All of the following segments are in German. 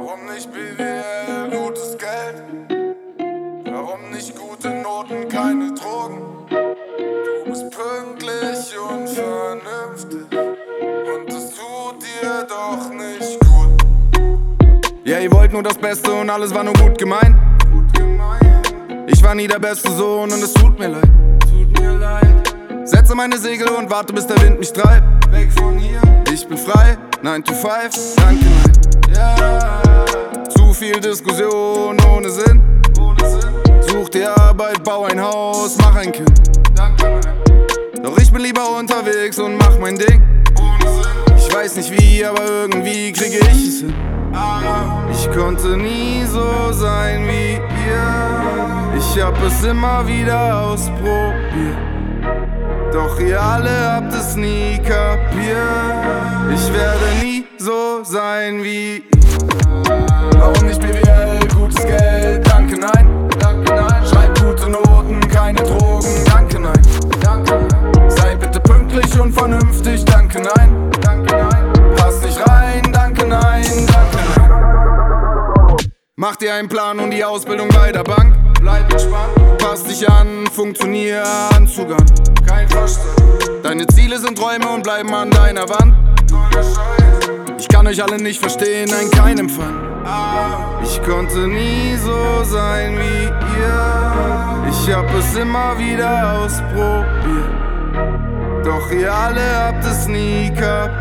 Warum nicht BWL, gutes Geld? Warum nicht gute Noten, keine Drogen? Du bist pünktlich und vernünftig und es tut dir doch nicht gut. Ja, ihr wollt nur das Beste und alles war nur gut gemeint. Ich war nie der beste Sohn und es tut mir leid. Setze meine Segel und warte, bis der Wind mich treibt. Weg von hier, ich bin frei, 9 to 5, danke nein. Yeah. Zu viel Diskussion ohne Sinn. Such dir Arbeit, bau ein Haus, mach ein Kind. Danke nein. Doch ich bin lieber unterwegs und mach mein Ding. Ich weiß nicht wie, aber irgendwie kriege ich es hin. Ich konnte nie so sein wie ihr. Ich hab es immer wieder ausprobiert. Doch ihr alle habt es nie kapiert. Ich werde nie so sein wie ihr. Warum nicht BWL, gutes Geld? Danke nein, danke nein. Schreib gute Noten, keine Drogen. Danke nein, danke nein. Sei bitte pünktlich und vernünftig. Danke nein, danke nein. Pass nicht rein, danke nein, danke nein. Mach dir einen Plan und die Ausbildung bei der Bank. Bleib entspannt, pass dich an, funktionier Anzug an. Kein Verstand. Deine Ziele sind Träume und bleiben an deiner Wand. Ich kann euch alle nicht verstehen, nein, kein Empfang. Ich konnte nie so sein wie ihr. Ich hab es immer wieder ausprobiert. Doch ihr alle habt es nie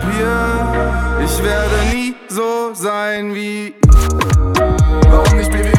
kapiert. Ich werde nie so sein wie ihr. Warum nicht BWL?